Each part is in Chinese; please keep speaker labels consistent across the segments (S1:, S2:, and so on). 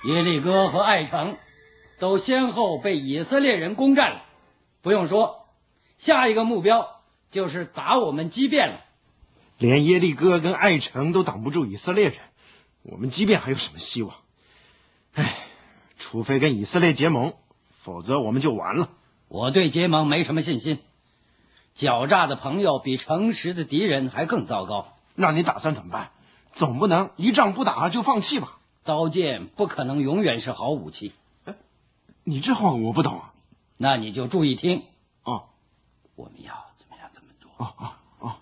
S1: 耶利哥和爱城都先后被以色列人攻占了，不用说，下一个目标就是打我们基遍了。
S2: 连耶利哥跟爱城都挡不住以色列人，我们基遍还有什么希望？唉，除非跟以色列结盟，否则我们就完了。
S1: 我对结盟没什么信心，狡诈的朋友比诚实的敌人还更糟糕。
S2: 那你打算怎么办？总不能一仗不打就放弃吧？
S1: 刀剑不可能永远是好武器。
S2: 你这话我不懂啊。
S1: 那你就注意听。
S2: 哦，
S1: 我们要怎么样怎么做。
S2: 哦。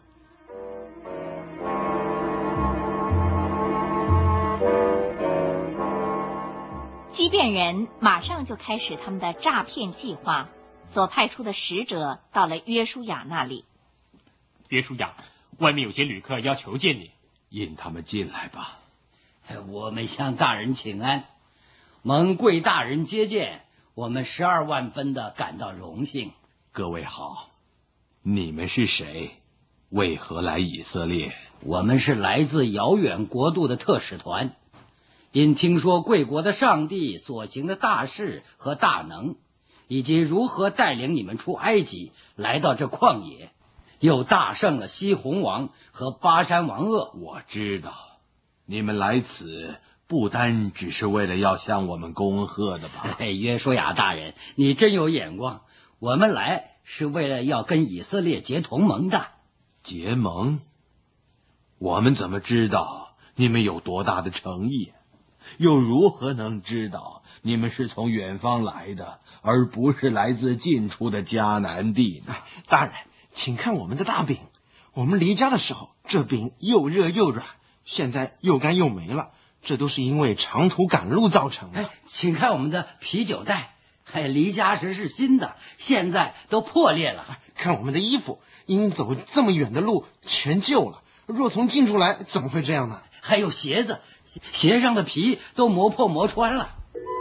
S3: 基遍人马上就开始他们的诈骗计划，所派出的使者到了约书亚那里。
S4: 约书亚，外面有些旅客要求见你，
S5: 引他们进来吧。
S1: 我们向大人请安，蒙贵大人接见，我们12万分的感到荣幸。
S5: 各位好，你们是谁？为何来以色列？
S1: 我们是来自遥远国度的特使团，因听说贵国的上帝所行的大事和大能，以及如何带领你们出埃及，来到这旷野，又大胜了西宏王和巴山王噩。
S5: 我知道你们来此不单只是为了要向我们恭贺的吧？
S1: 约书亚大人，你真有眼光，我们来是为了要跟以色列结同盟的。
S5: 结盟？我们怎么知道你们有多大的诚意？又如何能知道你们是从远方来的，而不是来自近处的迦南地呢？
S2: 大人，请看我们的大饼，我们离家的时候，这饼又热又软，现在又干又没了，这都是因为长途赶路造成的。
S1: 请看我们的啤酒袋，离家时是新的，现在都破裂了。
S2: 看我们的衣服，因走这么远的路全旧了，若从近处来，怎么会这样呢？
S1: 还有鞋子，鞋上的皮都磨破磨穿了。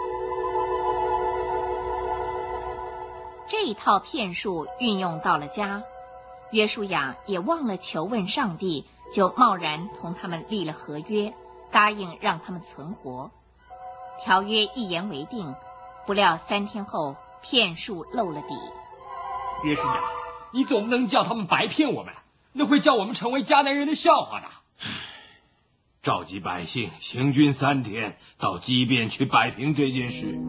S3: 这一套骗术运用到了家，约书亚也忘了求问上帝，就贸然同他们立了合约，答应让他们存活。条约一言为定，不料3天后，骗术露了底。
S4: 约书亚，你总不能叫他们白骗我们，那会叫我们成为迦南人的笑话的。
S5: 召集百姓，行军3天，到基遍去摆平这件事。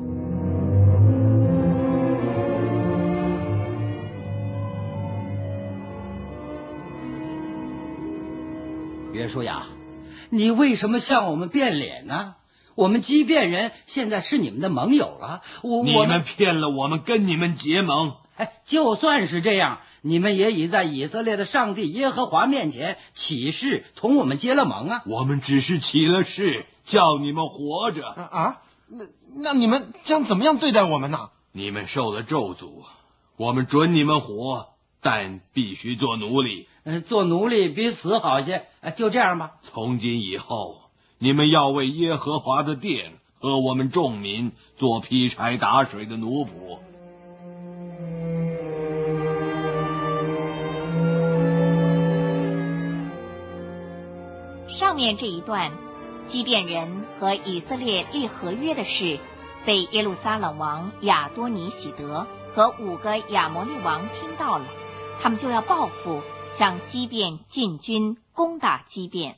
S1: 约书亚，你为什么向我们变脸呢？我们基遍人现在是你们的盟友了，
S5: 你们骗了我们，跟你们结盟。
S1: 就算是这样，你们也已在以色列的上帝耶和华面前起誓，同我们结了盟啊！
S5: 我们只是起了誓，叫你们活着
S2: 啊！那你们将怎么样对待我们呢？
S5: 你们受了咒诅，我们准你们活，但必须做奴隶。
S1: 做奴隶比死好些。就这样吧。
S5: 从今以后，你们要为耶和华的殿和我们众民做劈柴打水的奴仆。
S3: 上面这一段，基遍人和以色列立合约的事，被耶路撒冷王亚多尼喜德和5个亚摩利王听到了，他们就要报复，向基遍进军，攻打基遍。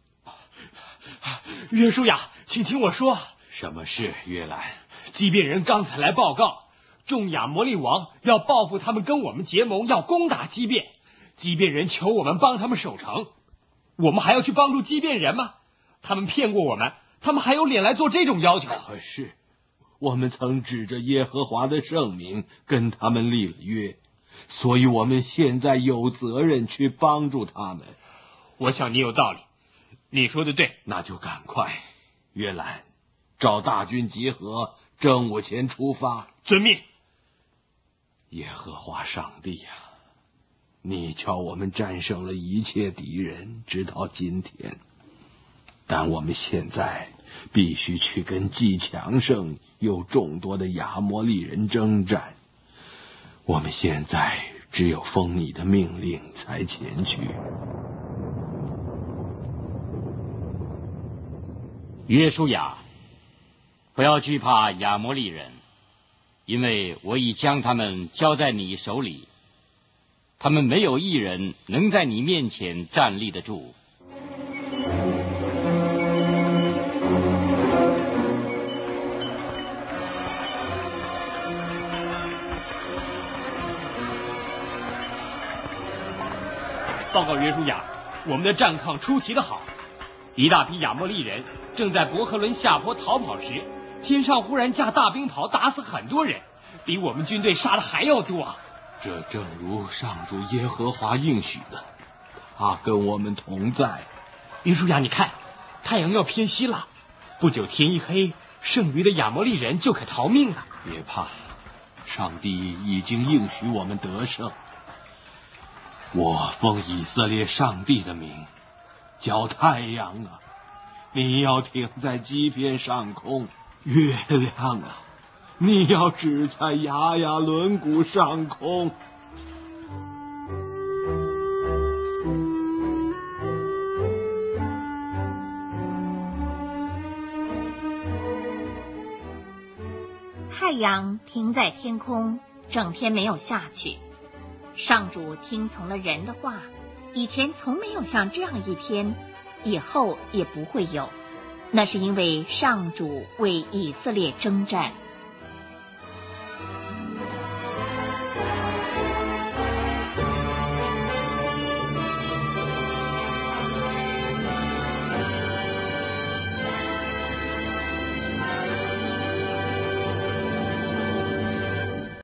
S4: 约书亚，请听我说。
S5: 什么事，约兰？
S4: 基遍人刚才来报告，众亚摩利王要报复他们，跟我们结盟，要攻打基遍。基遍人求我们帮他们守城，我们还要去帮助基遍人吗？他们骗过我们，他们还有脸来做这种要求？
S5: 可是我们曾指着耶和华的圣名跟他们立了约，所以我们现在有责任去帮助他们。
S4: 我想你有道理，你说的对。
S5: 那就赶快，约兰，召大军集合，正午前出发。
S4: 遵命。
S5: 耶和华上帝呀，你叫我们战胜了一切敌人，直到今天。但我们现在必须去跟既强盛又众多的亚摩利人征战。我们现在只有奉你的命令才前去。
S4: 约书亚，
S1: 不要惧怕亚摩利人，因为我已将他们交在你手里，他们没有一人能在你面前站立得住。
S4: 报告约书亚，我们的战况出奇的好。一大批亚摩利人正在伯克伦下坡逃跑时，天上忽然架大冰雹，打死很多人，比我们军队杀的还要多啊！
S5: 这正如上主耶和华应许的，他跟我们同在。
S4: 约书亚，你看，太阳要偏西了，不久天一黑，剩余的亚摩利人就可逃命了。
S5: 别怕，上帝已经应许我们得胜。我奉以色列上帝的名，叫太阳啊，你要停在基遍上空；月亮啊，你要止在雅雅轮谷上空。
S3: 太阳停在天空，整天没有下去。上主听从了人的话，以前从没有像这样一天，以后也不会有。那是因为上主为以色列征战。